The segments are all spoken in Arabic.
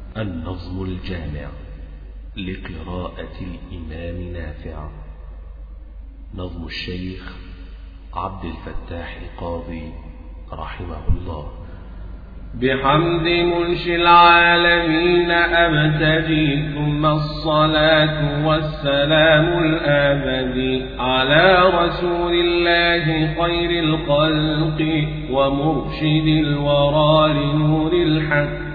النظم الجامع لقراءة الإمام نافع. نظم الشيخ عبد الفتاح القاضي رحمه الله. بحمد منشي العالمين أبتدي، ثم الصلاة والسلام الآبدي على رسول الله خير الخلق ومرشد الورى لنور الحق،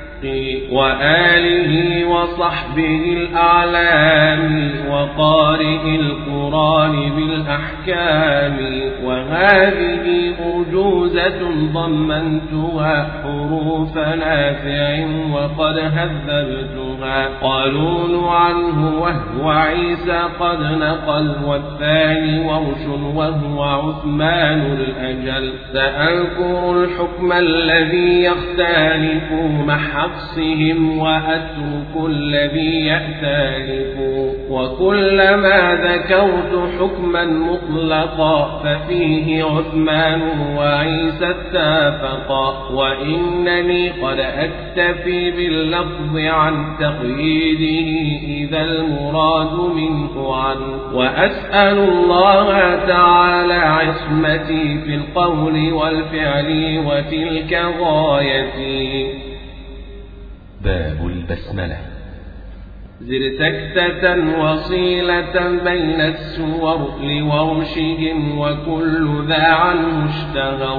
وآله وصحبه الأعلام وقارئ القرآن بالأحكام. وهذه أرجوزة ضمنتها حروف نافع وقد هذبتها. قالون عنه وهو عيسى قد نقل، والثاني ورش وهو عثمان الأجل. سأذكر الحكم الذي يختلف مع حفصهم وأترك الذي يأتلف، وكلما ذكرت حكما مطلقا ففيه عثمان وعيسى اتفقا. وإنني قد أكتفي باللفظ عن تقييده إذا المراد منه عنه، وأسأل الله تعالى عصمتي في القول والفعل وتلك غايتي. باب البسملة. زر سكتة وصيلة بين السور لورشهم وكل ذا عنه اشتهر.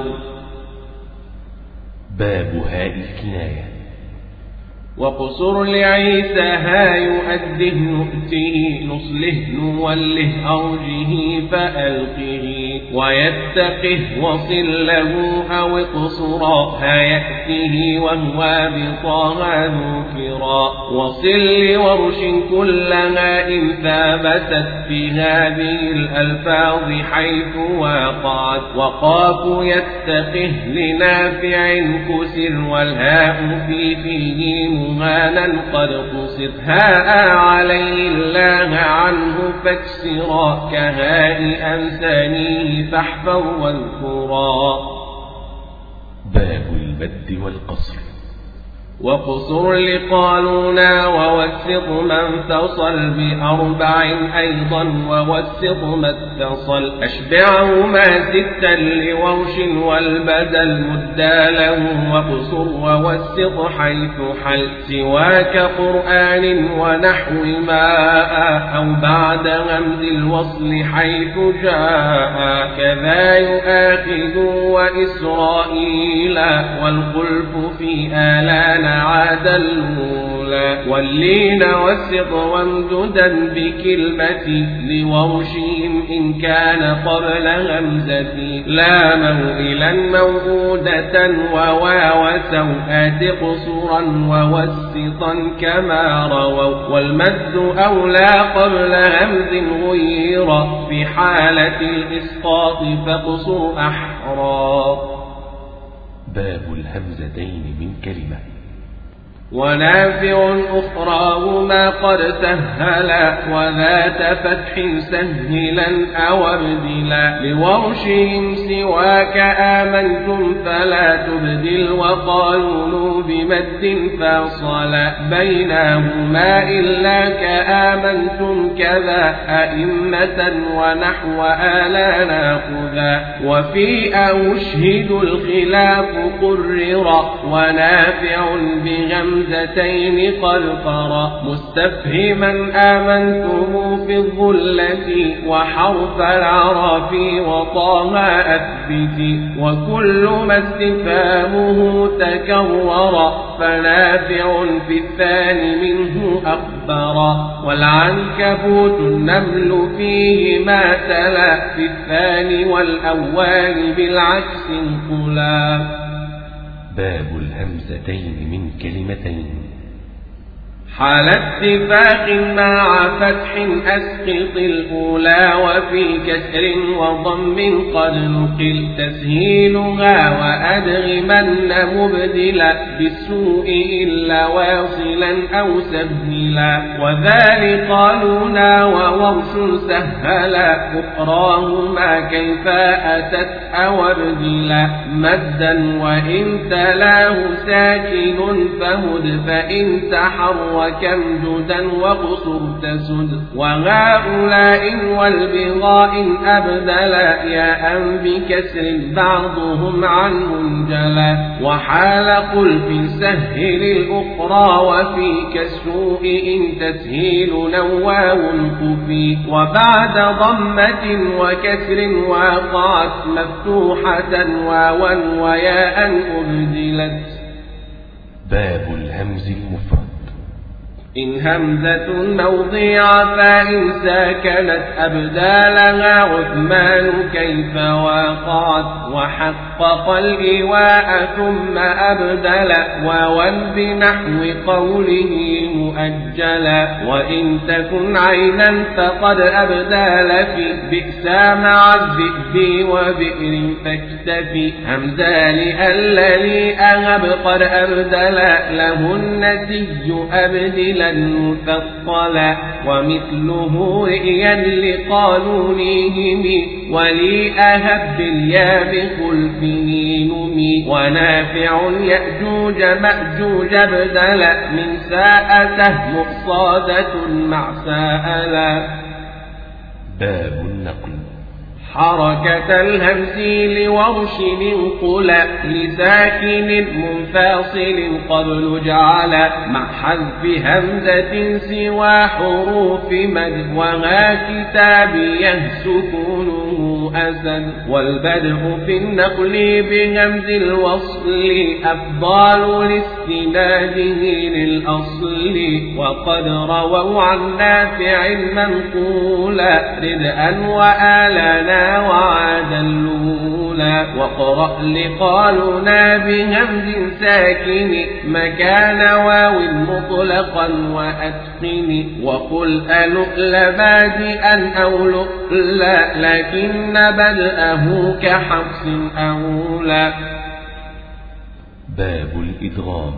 باب هاء الكناية. وقصر لعيسى ها يؤده نؤته، نصله نوله أرجه فألقه، ويتقه وصل له أو اقصرا ها يأته وهو بطاها ذكرا. وصل لورش كلها إن ثابتت في هذه الألفاظ حيث واقعت. وقاف يتقه لنافع كسر، والهاء فيه مهانا قد قصر. هاء عليه الله عنه فاكسرا، كهاء أمثانيه فاحفظ واذكرا. باب المد والقصر. وقصر لقالونا ووسط من تصل بأربع أيضا، ووسط ما اتصل أشبعهما ستا لورش والبدل مدى له. وقصر ووسط حيث حل سواك قرآن ونحو ماء، أو بعد همز الوصل حيث جاء. كذا يؤاخذ وإسرائيل والخلف في آلان عاد الأولى. واللين والسط وامددا بكلمة لورشهم إن كان قبل همزة. لا موئلا موؤودة وواو سوءات قصرا ووسطا كما رووا. والمد أولى قبل همز غير في حالة الإسقاط فاقصر أحرى. باب الهمزتين من كلمة. ونافع أخراهما قد سهلا، وذات فتح سهلا أو ابدلا. لورشهم سواك آمنتم فلا تبدل، وقالوا بمد فاصلا بينهما إلا كآمنتم كذا أئمة ونحو آلا ناخذا. وفي أشهد الخلاف قرر، ونافع بغم همزتين قد قرأ. مستفهما آمنتم في الظلة، وحرف العرف وطه أثبت. وكل ما استفهامه تكرر، فنافع في الثاني منه أخبر. والعنكبوت النمل فيه ما تلا، في الثاني والأول بالعكس انقلا. باب الهمزتين من كلمتين. حال اتفاق مع فتح أسقط الأولى وفي كسر وضم قد نقل تسهيلها وأدغمن مبدلا بالسوء إلا واصلا أو سبهلا وذلك قالونا وورش سهلا أخراهما كيف أتت أو ابدلا مدا وإن تلاه ساكن فمد فإن تحرك كمجدا وقصر تسد وهؤلاء والبغاء أبدلا ياء بكسر بعضهم عنه انجلا وحال قل في سهل الأخرى وفي كالسوء إن تسهيل نواه كفي وبعد ضمة وكسر وقعت مفتوحة واوا وياء أبدلت. باب الهمز المفرد. إن همزة موضع فإن ساكنت أبدالها عثمان كيف وقعت وحقق الإيواء ثم أبدل واوا بنحو قوله مؤجلا وإن تكن عينا فقد أبدال في بئس مع الذئب وبئر فاكتفي همزة لأللي أهب قد أبدل له النسي أبدلا مثقلا ومثله رئيا لقانونهم ولي أهب باليا بخلفه نمي ونافع يأجوج مأجوج ابدلا من ساءته مقصادة مع ساءلا. باب النقل. حركة الهمز لورش انقلا لساكن منفصل قبل جعل مع حذف همزة سوى حروف مد وها كتابيه سكونه أسد والبدء في النقل بهمز الوصل أفضل لاستناده للأصل وقد رووا عن نافع منقولا ردءا وآلنا وعاد الأولى وقرأ لقالنا بهمز ساكن مكان واو مطلقا وأتقن وقل ألؤل بادئا أو لؤلا لكن بدأه كحفص أولى. باب الإدغام.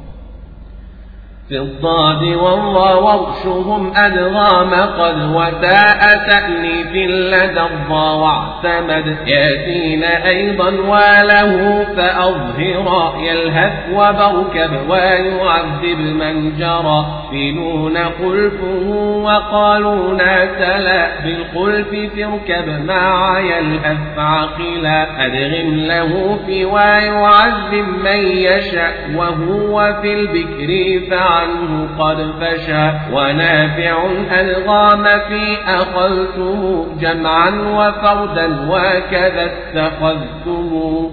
في الضاد والله ورشهم أدغام قد وتاء تأنيث لدى الضا واعتمد ياتين أيضا وله فأظهر يلهث وبركب ويعذب من جرى في نون خلفه وقالون تلا بالخلف تركب مع يلهث عقلا أدغم له في ويعذب من يشاء وهو في البكر فعلا عنه قد فشى ونافع ألغام في أخذته جمعا وفردا وكذا اتخذته.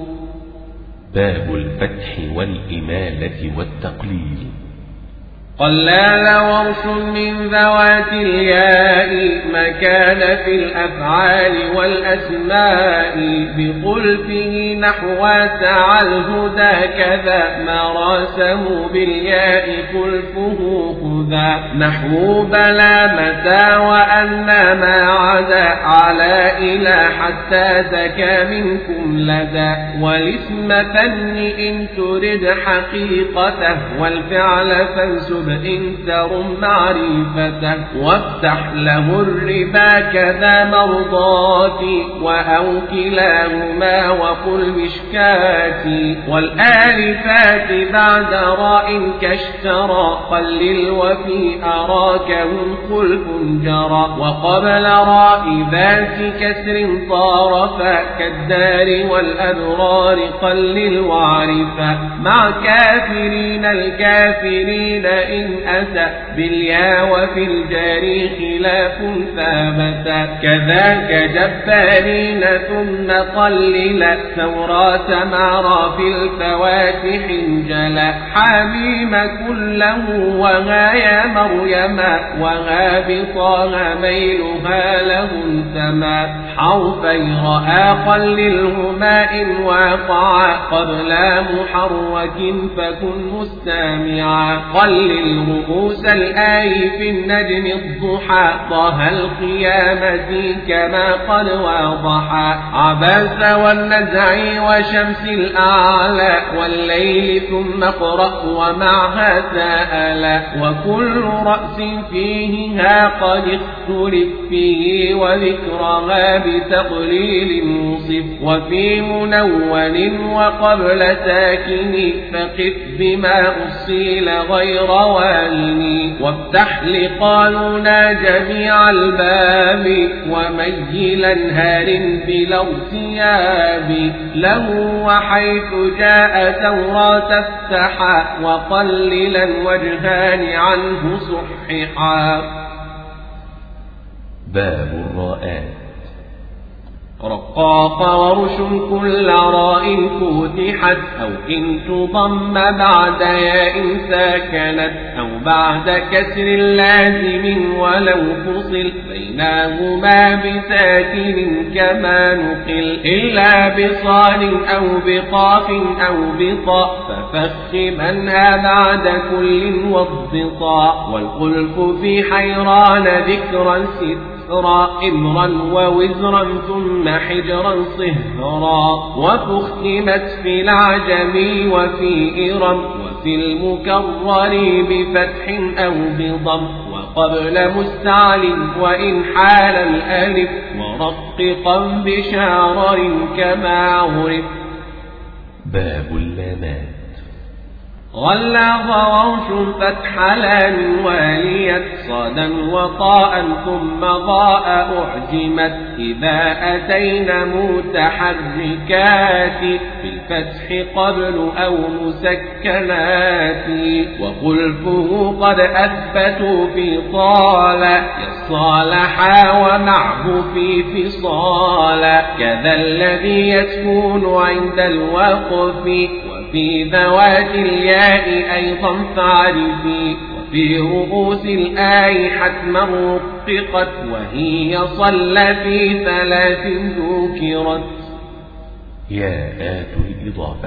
باب الفتح والإمالة والتقليل. قلال ورش من ذوات الياء مكان في الأفعال والأسماء بخلفه نحو سعى الهدى كذا ما راسموا بالياء خلفه خذا نحو بلا متى وأن ما عدا على إلى حتى زكى منكم لدى والاسم فن إن ترد حقيقته والفعل فانسب إن ترم معرفته وافتح له الربا كذا مرضاتي وأو كلاهما وقل مشكاتي والآلفات بعد راء كاشترى قلل وفي أراكهم خلف جرى وقبل راء ذات كسر طارفا كالدار والأبرار قلل وعرفا مع كافرين الكافرين إن أتى باليا وفي الجار خلاف ثابتا كذاك جبارين ثم قلل ثورات معرى في الفواتح جلا حميم كله وغايا مريم وغا بطاها ميلها له انتما حرفي رأى قللهما إن واقعا قبل محرك فكن مستمعا قلل رؤوس الآي في النجم الضحى طه القيامة كما قد واضحا عبس والنزع وشمس الأعلى والليل ثم اقرأ ومعها سألا وكل رأس فيها قد اختلف فيه وذكرها بتقليل مصف وفي منون وقبل ساكن فقف بما أصيل غير والن وافتح لقالنا جميع الباب وميلا هار بلا ارتياب له وحيث جاء توراة افتحا وقللا وجهان عنه صححا. باب الراءات. رقاق ورش كل راء فتحت أو إن تضم بعد ياء ساكنت أو بعد كسر لازم ولو فصل بينهما بساكن كما نقل إلا بصاد أو بقاف أو بطاء ففخ منها بعد كل والضطاء والخلف في حيران ذكرا إمرا ووزرا ثم حجرا صهرا وفختمت في العجم وفي إرم وفي المكرر بفتح أو بضم وقبل مستعل وإن حال الألف مرققا بشارر كما عرف. باب اللامات. غلظ ورش فتح لام واليت صادا وطاء ثم ضاء أعجمت إذا أتينا متحركات بالفتح قبل أو مسكنات وخلفه قد أثبتوا في طال يصالحا ومعه في فصال كذا الذي يسكون عند الوقف في ذوات الياء أيضا فاعرفي وفي رؤوس الآي حتما رققت وهي صلى في 3 ذكرت. ياءات الإضافة.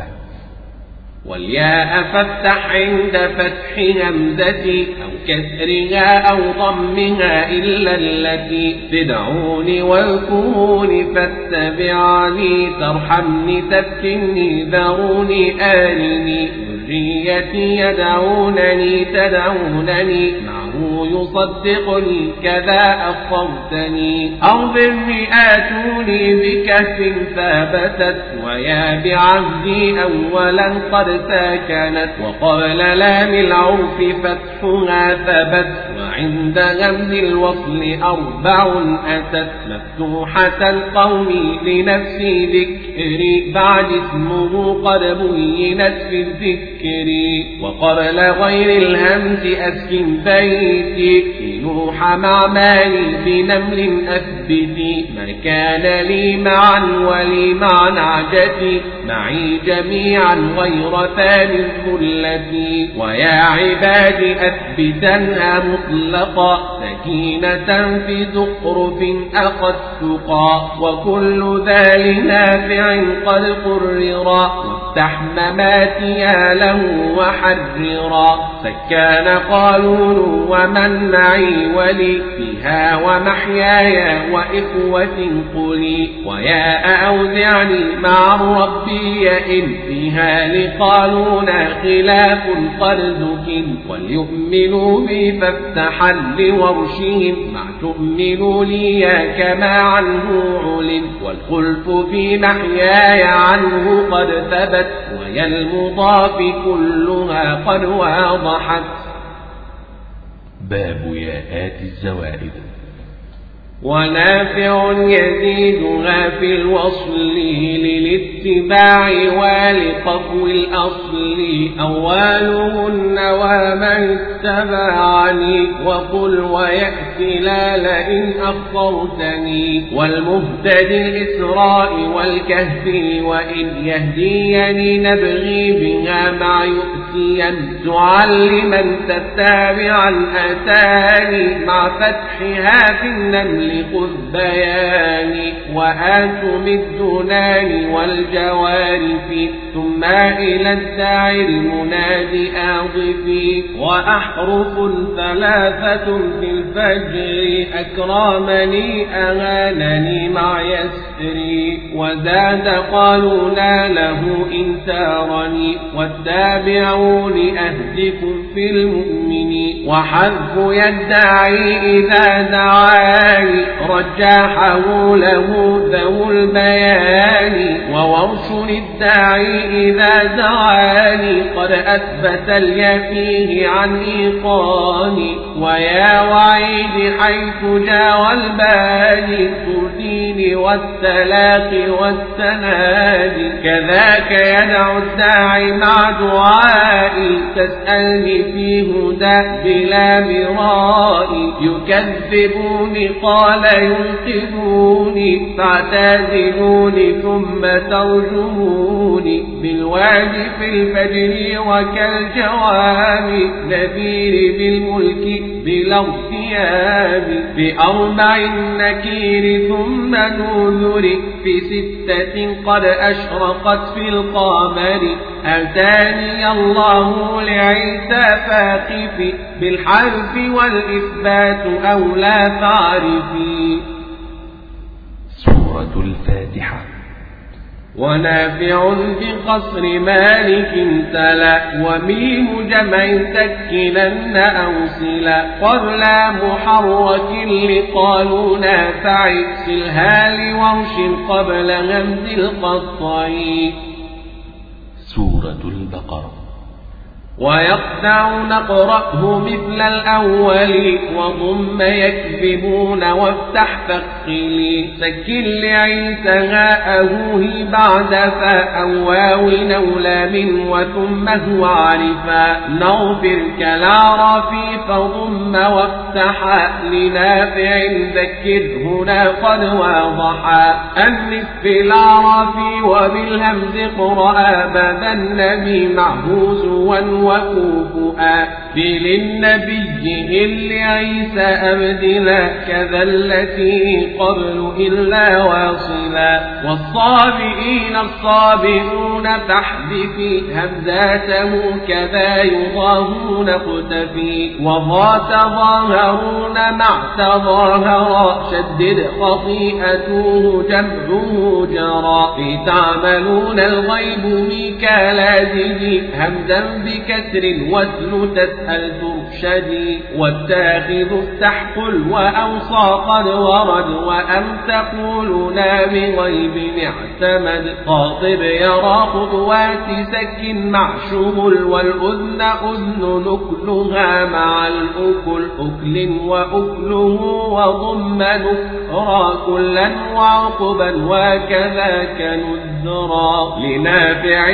والياء فافتح عند فتح همزة أو كسرها أو ضمها إلا التي تدعوني واذكروني فاتبعني ترحمني تفتني ذروني آلني ذريتي يدعونني تدعونني معه يصدقني كذا أخرتني أغفرني آتوني بكهف ثابتت ويا بعهدي أولا قد ساكنت وقبل لام العرف فتحها ثبت وعند غمز الوصل 4 أتت مفتوحة القوم لنفسي ذكري بعد اسمه قد بينت في الذكر وقبل غير الهمز أسكن بيتي نوح مع مالي بنمل أثبتي ما كان لي معا ولي مع نعجتي معي جميعا غير ثاني الثلتي ويا عبادي أثبتنها مطلقا سكينة في زخرف أخذ ثقا وكل ذا لنافع قد قررا وافتح مماتيا له وحررا سكان قالون ومن معي ولي فيها ومحياي وإخوة قلي ويا أوزعني مع الربي إن فيها لقالون خلاف قرزك وليؤمنوا بي فافتحا لورشهم مع تؤمنوا لي كما عنه علم والخلف في محياي عنه قد ثبت ويا المضاف كلها قد واضحت. باب ياءات الزوائد. ونافع يزيدها في الوصل للاتباع ولقفو الأصل أولهن ومن اتبعني وقل ويأتي لا لئن أخرتني والمهتدي الإسراء والكهف وإن يهديني نبغي بها مع يؤتي مكيا تعلما تتابعا أتاني مع فتحها في النمل خذ بياني وآت بالدنان والجوارف ثم إلى الداعي المنادي آضفي وأحرف ثلاثة في الفجر أكرمني أهانني مع يسري وزاد قالوا لا له إن سارني والتابعون أهدكم في المؤمن وحذف يدعي إذا دعاني رجاحه له ذو البيان وورش الداعي إذا دعاني قد أثبت اليفيه عن إيقاني ويا وعيد حيث جاوى الباني ترديني والتلاقي والتنادي كذاك يدعو الداعي مع دعائي تسألني في هدى بلا مرائي يكذبوني قال ينقذوني فاعتزلوني ثم ترجموني بالوادي في الفجر وكالجواب نذير بالملك بلا اغتياب بأربع نكير ثم نذر في 6 قد أشرقت في القمر أتاني الله لعيسى فاقف بالحرف والإثبات أولى فاعرفي. سورة الفاتحة. ونافع بقصر مالك تلا وميم جمع سكنن أوصلا قبل محرك لقالوا نافع سلها لورش قبل همز القطعي. سورة البقرة. ويقطع نقرأه مثل الأول وضم يكذبون وافتح فقلي سكن لعيسى هاءه بعد فاء واو نولام وثم هو عرفا نغفر كالعرف فضم وافتح لنافع ذكر هنا قد واضحا النسب العرف وبالهمز قرأ بذا النبي معه سوا وكوفؤا للنبي إلا عيسى أبدلا كذا التي قبل إلا واصلا والصابئين الصابئون تحذفي همزاته كذا يضاهون اقتفي وضا تظاهرون مع تظاهرا شدد خطيئته جمعه جرى لتعملون الغيب ميكالازه همزا بكسر وزن تسأل ترشدي والتاخذ استحقل وأوصى قد ورد وأم تقولون بغيب اعتمد خاطب يرى خطوات سك مع شمل والأذن أذن نكلها مع الأكل أكل وأكله وضم نكرا كلا وعقبا وكذاك نذرا لنافع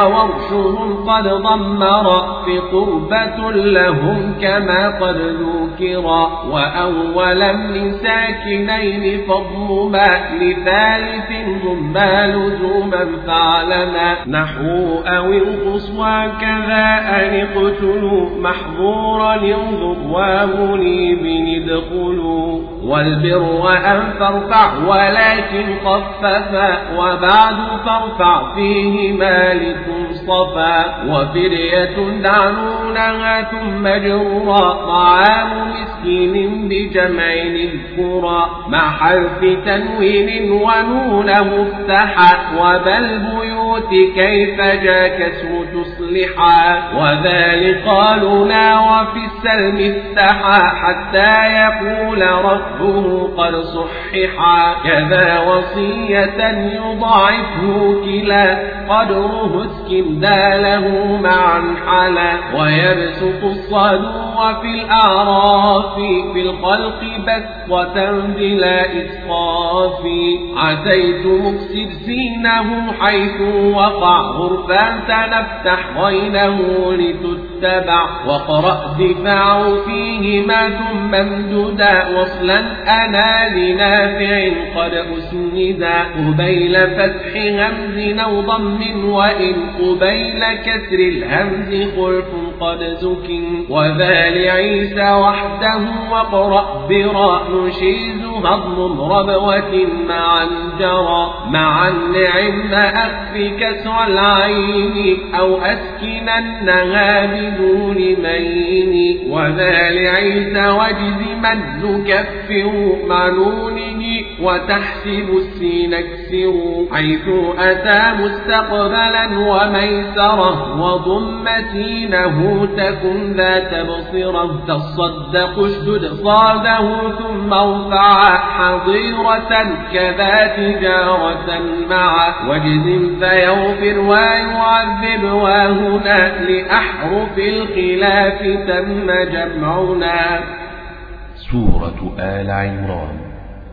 وورشهم قد ضمر في قربة لهم كما قد ذكرا وأولا من ساكنين فضمما لثالث ضما لزوما فعلنا نحو أو انقص وكذا أن اقتلوا محظورا ينظر ومنيب ادخلوا والبر أن فارفع ولكن خففا وبعد فارفع فيه مالك صفا وفرية دعنونها ثم جرا طعام مسكين بجمعين الكرى مع حرف تنوين ونون مفتحا وبل بيوت كيف جاك اسم تصلحا وذلك قالنا وفي السلم افتحا حتى يقول ربه قد صححا كذا وصية يضاعفه كلا قدره اسكن داله معا حلا ويبسط الصدو وفي الأعراف في الخلق بسطة بلا إسقاف عتيت مكسر سينه حيث وقع غرفا سنفتح غينه لتتبع وقرأ دفاع فيهما ثم امددا وصلا أنا لنافع قد أسندا قبيل فتح همز أو ضم وإن قبيل كسر الهمز خلف قد زكن وذا لعيسى وحده وقرأ براء نشيز هضم ربوة معا جرى مع النعم أخف كسر العين أو أسكننها بدون مين وذا لعيسى واجزما نكفر مع نونه وتحسب السين اكسر حيث أتى مستقبلا وميسره وضم سينه تكن ذات بصرة تصدق اشدد صاده ثم ارفع حظيرة كذا تجارة مع واجزم فيغفر ويعذب وهنا لأحرف الخلاف تم جمعنا. سورة آل عمران.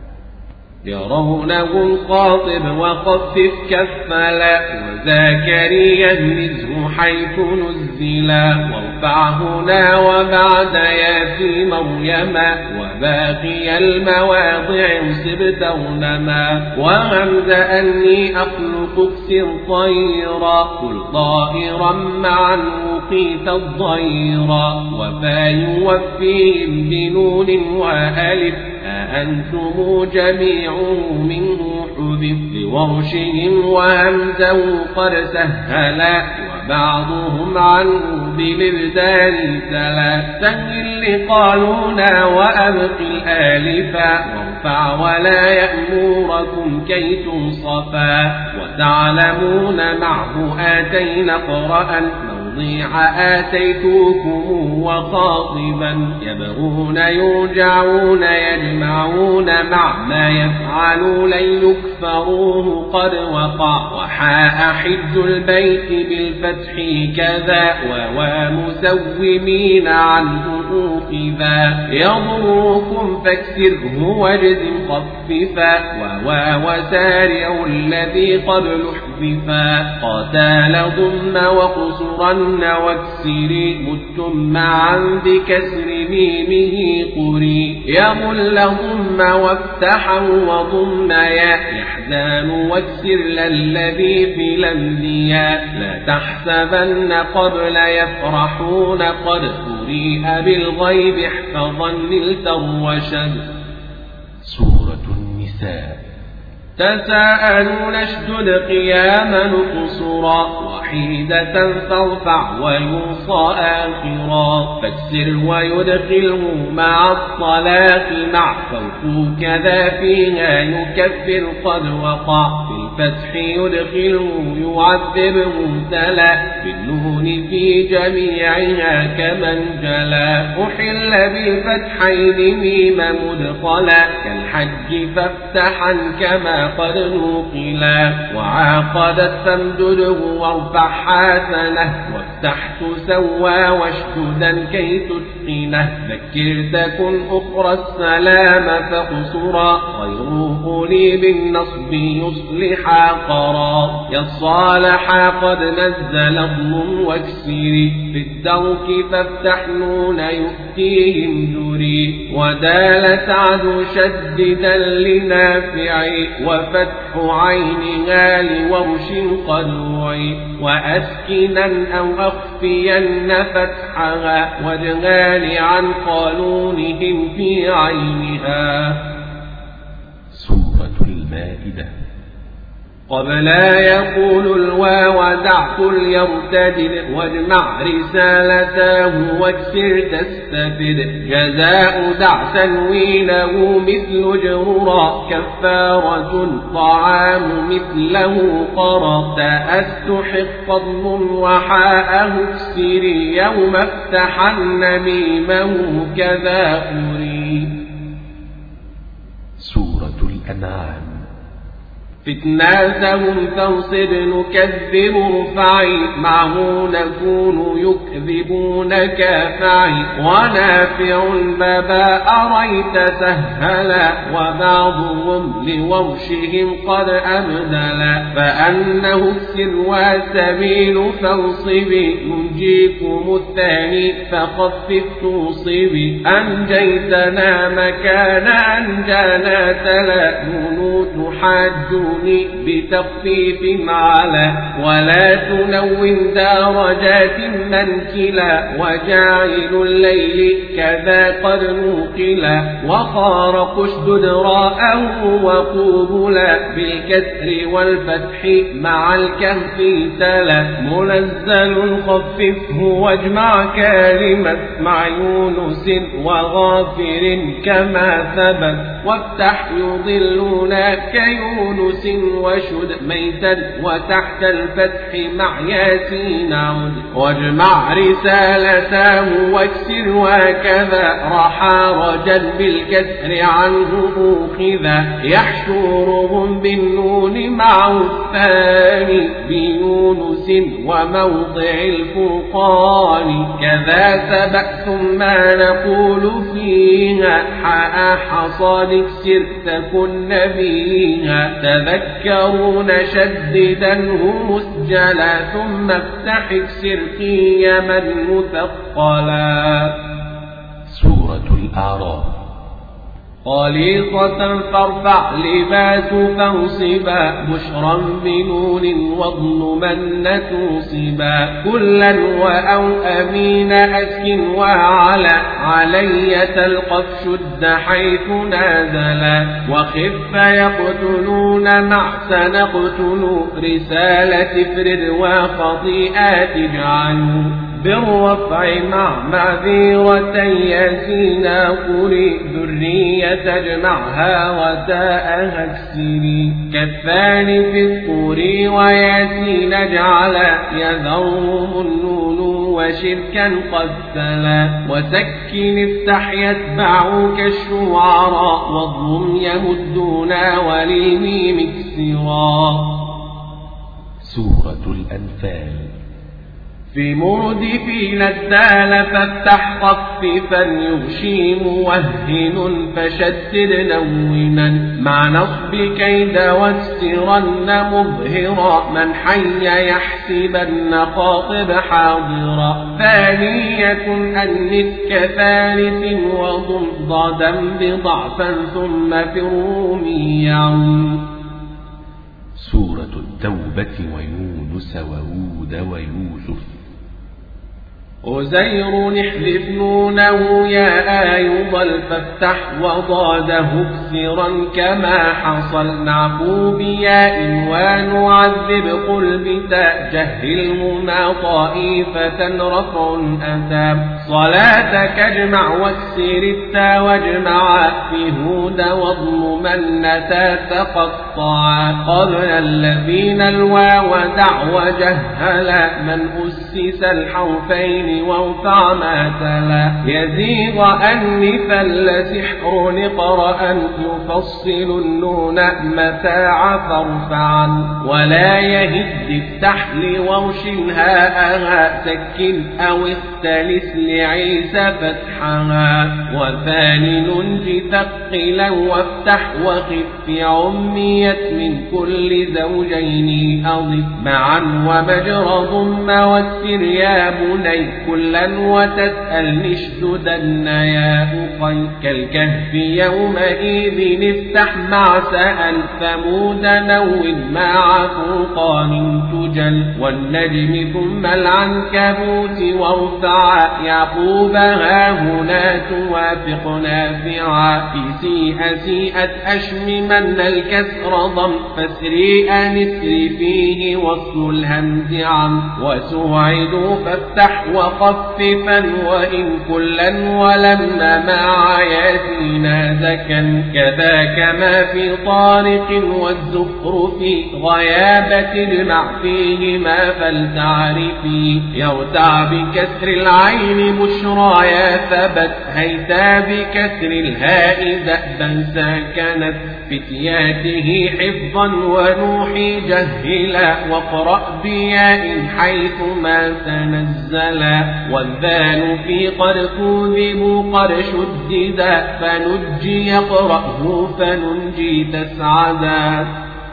يرونه الخاطب وخفف كفلا وزكريا نزه حيث نزلا وارفع هنا وبعد يا في مريم وباقي المواضع انصب تونما وهمز أني أخلق اكسر طيرا قل طائرا معا وقيت الضيرا وفا يوفيهم بنون وألف أأنتم جميع منه حذف لورشهم وهمزه قد سهلا وبعضهم عنه بالإبدال تلا سهل لقالونا وأبق الآلفا وارفع ولا يأمركم كي تنصفا وتعلمون معه آتينا قرأا موضيع آتيتوكم وخاطبا يبغون يرجعون يجمعون مع ما يفعلوا لن يكفروه قد وقع وحاء حج البيت بالفتح كذا ومسومين عنه أوخذا يضركم فاكسره واجزم خففا وسارع الذي قبل حذفا قتال ضم وقصرا واكسري متم معا بكسر ميمه قري يمل ضم وافتحا وضم يا يحزان واكسر للذي في الأنبياء لا تحسبن قبل يفرحون قد أريء بالغيب احفظا للتروشد. سورة النساء. تساءلون اشدد قياما قصرا وحيدة فارفع ويوصى آخرا فاكسر ويدخله مع الطلاق مع فوق كذا فيها يكفر قد وقع في الفتح يدخله يعذبه تلا بالنون في جميعها كمن جلا أحل بالفتحين ميم مدخلا كالحج فافتحا كما قد نوقلا وعاقدت فامدده وارفع حسنه وافتح تسوى واشددا كي تتقنه ذكر تكن أخرى السلام فقصرا غيره لي بالنصب يصلحا قرا يصالحا قد نزل اضم واكسري في الدرك فافتح نون يؤتيهم دري ودال سعد شددا لنافعي وفتح عينها لورش قدوعي وأسكنا أو أخفين فتحها واجهال عن قانونهم في عينها. سورة المائدة. قبلا يقول الواو دع كل يرتدد واجمع رسالته واكسر تستفد جزاء دع تنوينه مثل جررا كفارة طعام مثله قرى تأستحق فضل وحاءه اكسري يوم افتحن ميمه كذا أري. سورة الأنعام. فتناتهم فانصب نكذب رفعي معه نكون يكذبون كافعي ونافع بابا أريت سهلا وبعضهم لورشهم قد أبدلا فأنه السر وسبيل فانصبي ننجيكم الثاني فخفف توصبي أنجيتنا مكان أنجانا تلا نونوت حاجوني بتخفيف على ولا تنون درجات منكلا وجاعل الليل كذا قد نوقلا وخارق اشدد راءه وقوبلا بالكسر والفتح مع الكهف تلا منزل خففه واجمع كلمة مع يونس وغافر كما ثبت وافتح يضلون كيونس وشد ميتا وتحت الفتح مع ياسين عد واجمع رسالته واكسر وكذا رحى رجل بالكسر عنه أوخذا يحشرهم بالنون مع الثاني بيونس وموضع الفرقان كذا سبأ ثم نقول فيها حاء حصاد اكسر تكن نبيها تذكرون شددنه مسجلا ثم افتح اكسر قيما مثقلا. سورة الأعراف. خليطة فارفع لباس فانصبا بشرا بنون واضم توصبا كلا وأو أمين أسكن وعلى علي تلقف شد حيث نازلا وخف يقتلون مع سنقتل رسالة فرد وخطيئات اجعلوا بالرفع مع معذيرة ياسين قري ذرية تجمعها وتاءها اكسري كالثاني في الطور وياسين اجعل يذرهم النون وشركا قد تلا وسكن افتح يتبعك الشعراء واضم يمدون وللميم اكسرا. سورة الأنفال. في مردفين الدال فافتح خففا يغشي موهن فشدد نونا مع نصب كيد واكسرن مظهرا من حي يحسبن خاطب حاضرا ثانية أنث كثالث وضم ضادا بضعفا ثم في الروميا. سورة التوبة ويونس وهود ويوسف. أزير نحذف نونه يا أيضا فافتح وضاده اكسرا كما حصل نعفو بياء ونعذب قل بتاء جهلهما طائفة رفع أتى صلاتك اجمع واكسر التا واجمع في هود واضم من نتا تقطعا قبل الذين الواو دعوى جهلا من أسس الحرفين وارفع ما تلا يزيغ أنفا لسحر نقرأ يفصل النون متاع فارفعا ولا يهد افتح لورش هاءها سكن أو اختلس لعيسى فتحها وثاني ننجي ثقلا وافتح وخف عميت من كل زوجين أضف معا ومجرى ضم واكسر يا بني كلا وتسأل نشددن يا أخي كالكهف يومئذ افتح مع سأل ثمود نون مع فرقان تجل والنجم ثم العنكبوت وارفع يعقوب هاهنا توافق نافعا في سيئت أشممن الكسر ضم فاسري أنسري فيه وصل الهمز عم وسوعد فافتح مخففا وإن كلا ولم مع ياسين زكا كذاك ما في طارق والزفر في غيابة المع فيهما فلتعرفي يرتع بكسر العين بشرايا ثبت هيتا بكسر الهاء ذأبا سكنت فتياته حفظا ونوحي جهلا واقرأ بياء حيث ما تنزلا والذال في قد كذبوا قد شددا فنجي يقرأه فننجي تسعدا.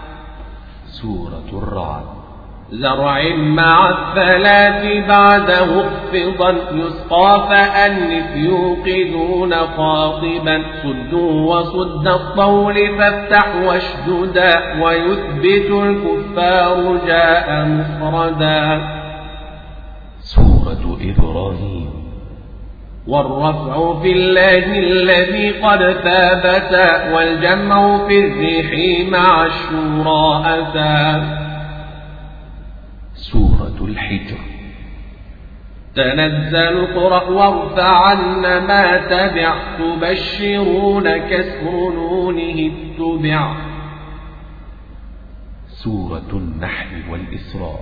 سورة الرعد. زرع مع الثلاث بعده اخفضا يسقى فأنف يوقدون خاطبا صدوا وصد الطول فافتح واشددا ويثبت الكفار جاء مفردا. سورة إبراهيم. والرفع في الله الذي قد ثابت والجمع في الريح مع الشورى أتى. سورة الحجر. تنزل قرأ وارفعن ما تبع تبشرون كسر نونه اتبع. سورة النحل والإسراء.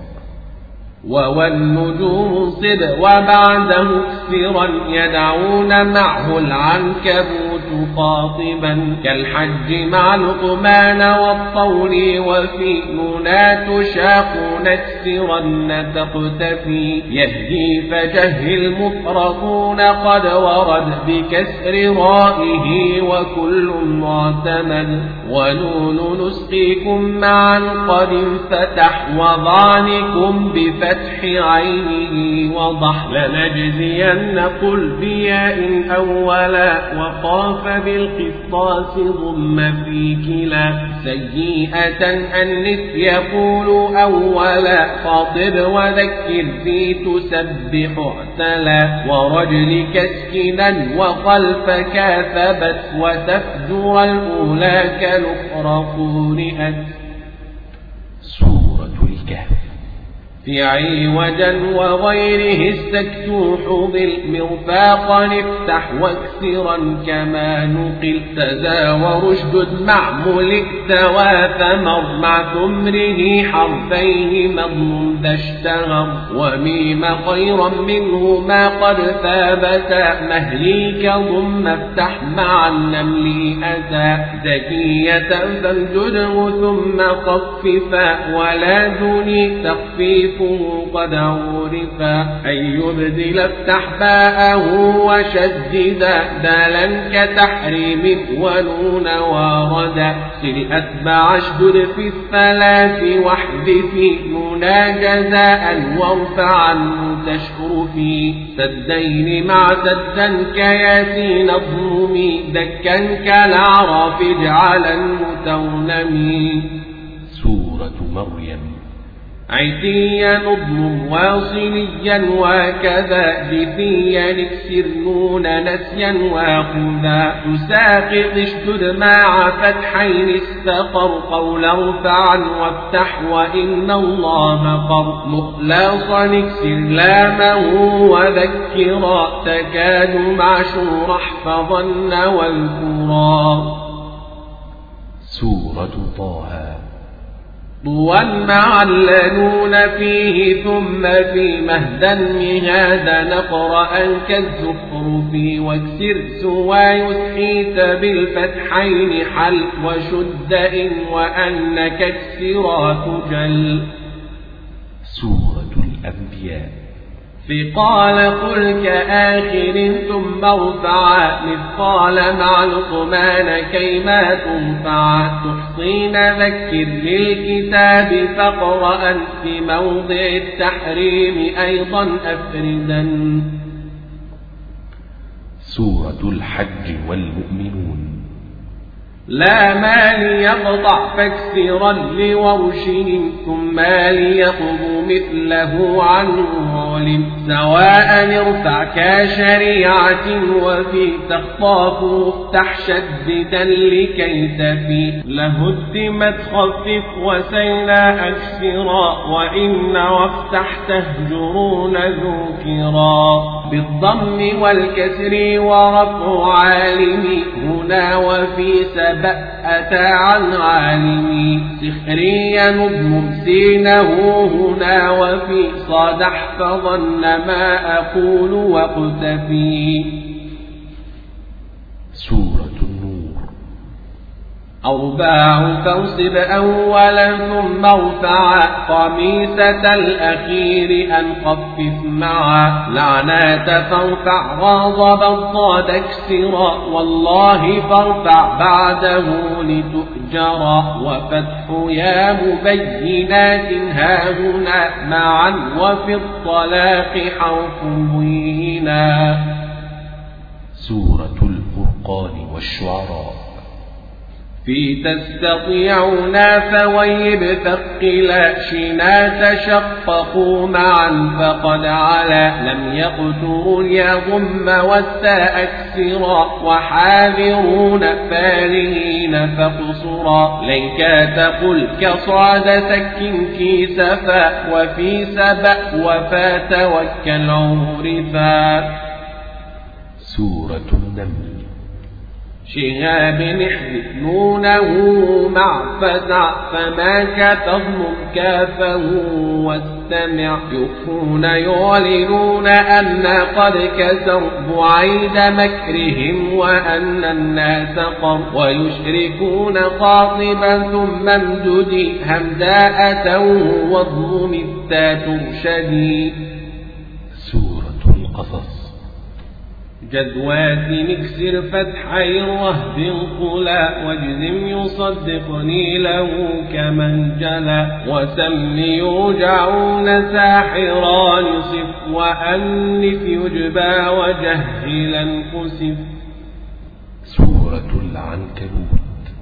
والنجوم صب وبعده كسرا يدعون معه العنكبوت قاطبا كالحج مع لقمان والطول وفي نونات شاق نكسرن تقتفي يهدي فجهل مفرقون قد ورد بكسر رائه وكل معتمد ونون نسقيكم معا قد انفتح وضعنكم بفتح عينه وضح لنجزين قل بياء أولا وقاف بالقسطاس ضم في كلا سيئة أنث يقول أولا خاطب وذكر في تسبح اعتلا ورجل كسكنا وخلفك ثبت وتفجر الأولى كالأخرى قرئت. سورة الكهف. في عوجا وغيره استكتوح بالمرفاق افتح واكسرا كما نقل تزاور اشدد مع ملك توا ثمر مع ثمره حرفين مضم ذا اشتهر وميم خيرا منه ما قد ثابت مهليك ضم افتح مع النمل أتى زكية فامدده ثم خففا ولا دوني تخفيف قد عرفا أن يبدل افتح باءه وشددا دالا كتحريم ونون واردا سل أتبع اشدد في الثلاث واحذف نونا جزاء وارفع عنه تشرفي سدين مع سدا كياسين الظلم دكا كالأعراف اجعلا متونمي. سورة مريم. عتيا نضم واصليا وكذا جثيا نكسر نون نسيا وخذا تساقط اشدد مع فتحين استقر قول ارفعا وافتح وإن الله قر مخلصا نكسر لامه وذكرا تكاد مع شور احفظن والكرا. سورة طه. طوى مع اللنون فيه ثم في مهدا مهادا نقرأ كالزخرف واكسر سوى يسحيت بالفتحين حل وشد إن وأنك اكسرات جل. سورة الأنبياء. في قال قل كآخر ثم ارفعا مثقال مع لقمان كيما تنفعا تحصين ذكر للكتاب فاقرأ في موضع التحريم أيضا أفردا. سورة الحج والمؤمنون. لا ما ليقطع فاكسرا لورشهم ثم ليقضوا مثله عن ظالم سواء ارفع كشريعة وفي تخطاف افتح شددا لكي تفي لهدمت خفف وسيلا أكسرا وإن وافتح تهجرون ذكرا بالضم والكسر ورفع عالمي هنا وفي أتى عن عالمي سخريا نظم سينه هنا وفي صاد احفظن ما أقول واقتفي. سورة النور. أرباع فانصب أولا ثم ارفع خميسة الأخير أن خفف معا لعنات فارفع غاضبا صاد اكسرا والله فارفع بعده لتؤجرا وفتح يا مبينات هاهنا معا وفي الطلاق حرف مهينا. سورة الفرقان والشعراء. في تستطيعون فويب ثقلا شنا تشققوا معا فقد علا لم يقتروا اليضم والتاء اكسرا وحاذرون فارهين فقصرا ليك تقل كصعد سك كيسفا وفي سبأ وفا توكل عرفا. سورة النمل. شهاب احذف نونه مع فتع فماك تضمن كافه واستمع يخفون يعلنون أن قد كسر بعيد مكرهم وأن الناس قر ويشركون خاطبا ثم امددي همداء توه واضم التا ترشدي. سورة القصص. جدوات نكسر فتحي الرهب قلا واجزم يصدقني له كمن جلا وسم يوجعون ساحران يصف وأنف يجبى وجهلا كسف. سورة العنكبوت.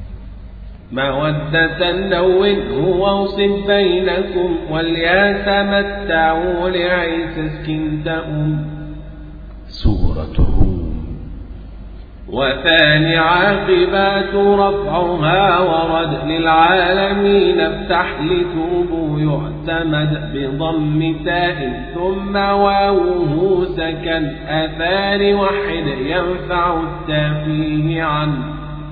مودة نونه واوصف بينكم وليتمتعوا لعيسى اسكنتهم. سورة الروم. وثاني عاقبات رفعها ورد للعالمين افتح لتوب يعتمد بضم تاء ثم واوه سكن أثار وحد ينفع التافيه عنه.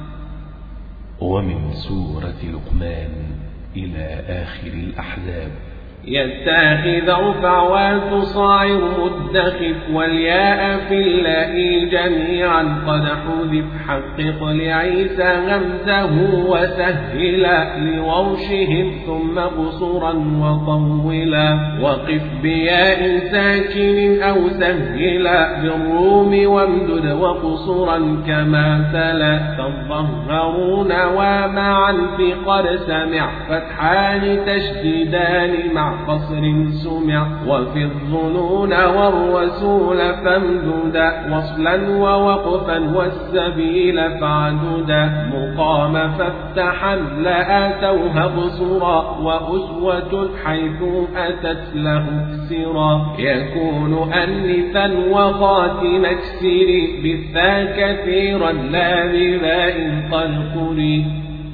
ومن سورة لقمان إلى آخر الأحزاب. يتاخذ ارفع وتصاعر مدخف والياء في اللاء جميعا قد حذف حقق لعيسى غمزه وسهلا لورشهم ثم قصرا وطولا وقف بياء ساكن أو سهلا بالروم وامدد وقصرا كما تلا تظهرون ومعا في قد سمع فتحان تشديدان مع قصر سمع وفي الظنون والرسول فامددا وصلا ووقفا والسبيل فعددا مقام فافتحا لآتوها بصرا وأسوة حيث أتت له اكسرا يكون أنثا وخاتم اكسري بالثا كثيرا لا بباء قلقري.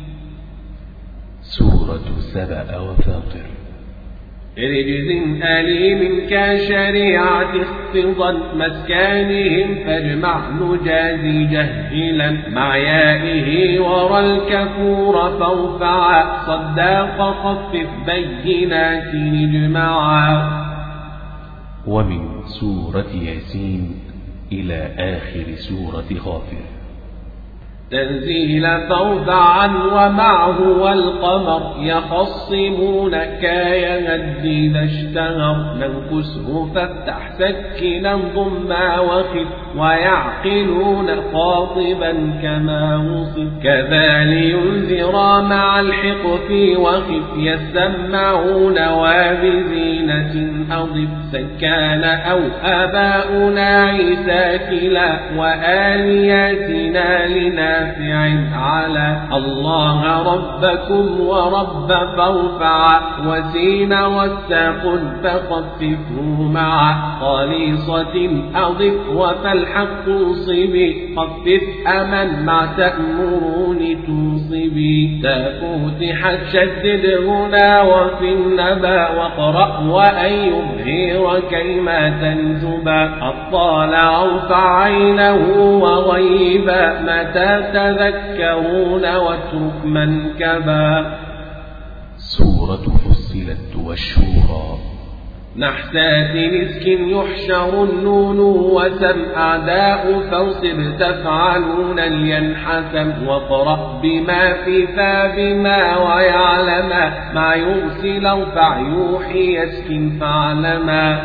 سورة سبأ وفاطر. رجز أليم كشريعة اختضا مسكانهم فاجمع نجازي جهلا مع يائه ورى الكفور فارفعا صداق خفف بينات نجمعا. ومن سورة ياسين إلى آخر سورة غافر. تنزيل فارفعا ومعه والقمر يخصمونك يهد إذا اشتهر ننكسه فافتح سكنا ضما وخف ويعقلون خاطبا كما وصف كذا لينذرا مع الحق في وخف يسمعون وبزينة أضف سكان أو آباؤنا عيسى كلا وآلياتنا لنا شافع على الله ربكم ورب فارفع وسين والساق فخففه مع خالصة أضف وفالحق صبي خفف أمن مع تأمرون توصبي تفتحت شدد هنا وفي النبا واقرأ وأن يظهر كيما تنجبا الطالع ارفع عينه وغيبا متى تذكرون واترك منكبا. سورة فصلت والشورى. نحتات مسك يحشر النون وسم أعداء فانصب تفعلون لينحسم واقرأ بما في فبما ويعلم مع يرسل ارفع يوحي يسكن فعلما.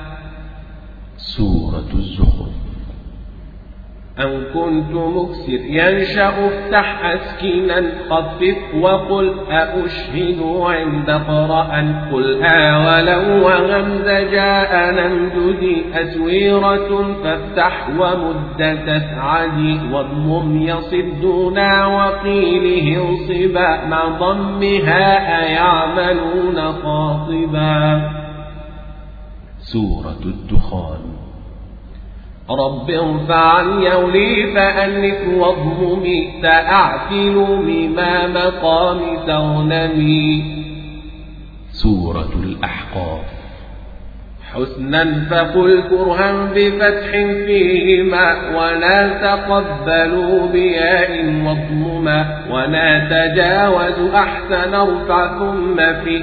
سورة الزخرف. أن كنت مكسر ينشأ افتح أسكنا خفف وقل أشهد عند قرأ قل ولو وغمز جاء نمددي أسويرة فافتح ومد تسعدي واضمم يصدنا وقيله انصبا مع ضمها أيعملون خاطبا. سورة الدخان. رب ارفع عن يولي فأنف واضممي تأعتل مما مقام تغنمي. سورة الأحقاف. حسنا فقل كرها بفتح فيهما ولا تقبلوا بياء واضمما ولا تجاوز أحسن ارفع ثم في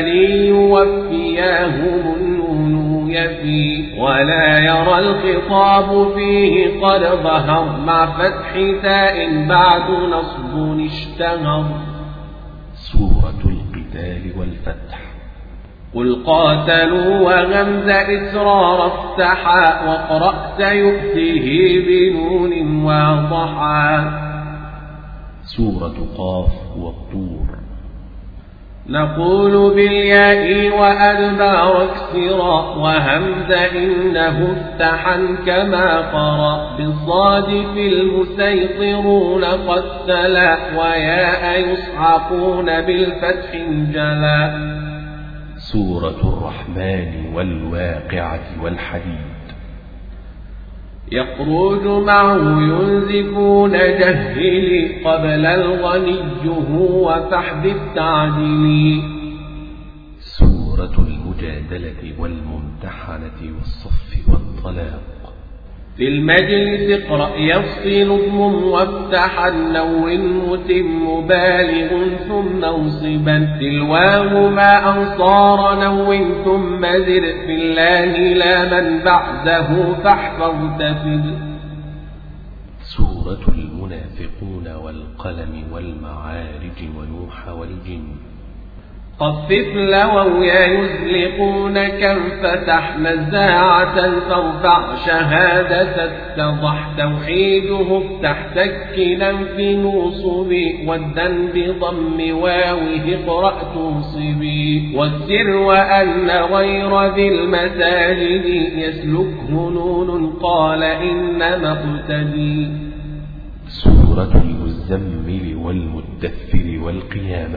وليوفياهم النون يفي ولا يرى الخطاب فيه قد ظهر مع فتح تاء بعد نصب اشتهر. سورة القتال والفتح. قل قاتلوا وغمز إسرار افتحا وقرأت يؤتيه بنون واضحا. سورة قاف والطور. نقول بالياء وأدبار اكسرا وهمز إنه افتحا كما قرأ بالصاد في المسيطرون قد تلا وياء يصعقون بالفتح جلا. سورة الرحمن والواقعة والحديد. يخرج معه ينزفون جهلي قبل الغني هو فاحذف تعدلي. سورة المجادلة والممتحنة والصف والطلاق. في المجلس اقرأ يفصل اضمم وافتح نون متم بالغ ثم انصبا تلواه ما أنصار نون ثم زر في الله لا من بعده فاحفظ تفد. سورة المنافقون والقلم والمعارج ونوح والجن. خفف لووا يزلقون كم فتح مزاعة فارفع شهادة اتضح توحيده افتح سكنا في نوصبي والدن بضم واوه اقرأ توصبي والسر وأن غير ذي المساجد يسلكه نون قال إنما اقتدي. سورة المزمل والمدثر والقيامة.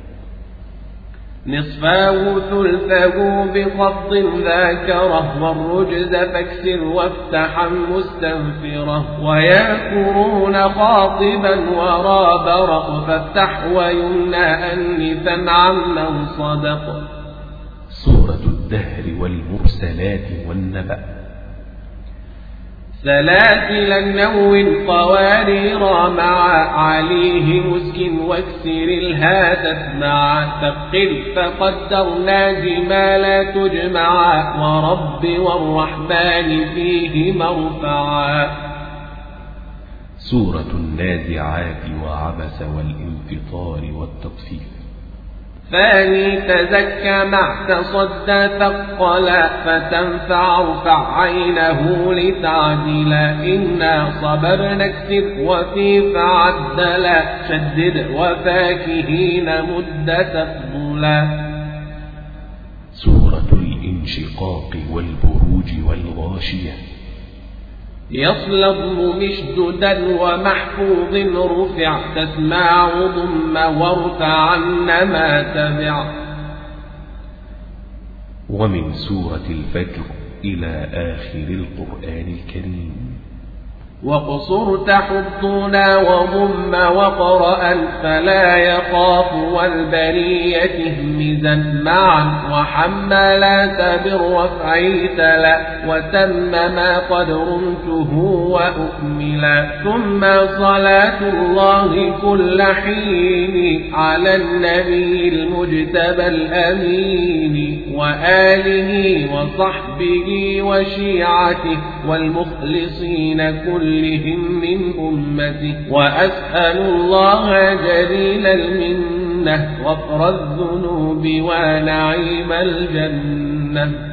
نصفاه ثلثه بخفض ذاكره والرجز فاكسر وافتحا مستنفره ويأكرون خاطبا ورابرا فافتح ويمنى أنفا عمن صدق. سورة الدهر والمرسلات والنبأ. سلاسل النو قوارير مع عليه مسك واكسر الهاتف مع ثقل فقدرنا جمالا تجمع ورب والرحمن فيه مرفعا. سورة النازعات وعبس والانفطار والتطفيف. ثاني تزكى مع تصدى ثقلا فتنفع ارفع عينه لتعدلا إنا صبرنا اكسب وفي فعدلا شدد وفاكهين مد تفضلا. سورة الانشقاق والبروج والغاشية. يصلب مشددا ومحفوظ رفع تسمع ضم وارفعن ما تبع. ومن سورة الفجر إلى آخر القرآن الكريم. واقصر تحضنا وضم وقرأ فلا يخاف والبرية همزا معا وحملات بالرفع تلا وتم ما قد رمته وأكملا. ثم صلاة الله كل حين على النبي المجتبى الأمين وآله وصحبه وشيعته والمخلصين كلهم من أمته. وأسأل الله جليل المنة غفر الذنوب ونعيم الجنة.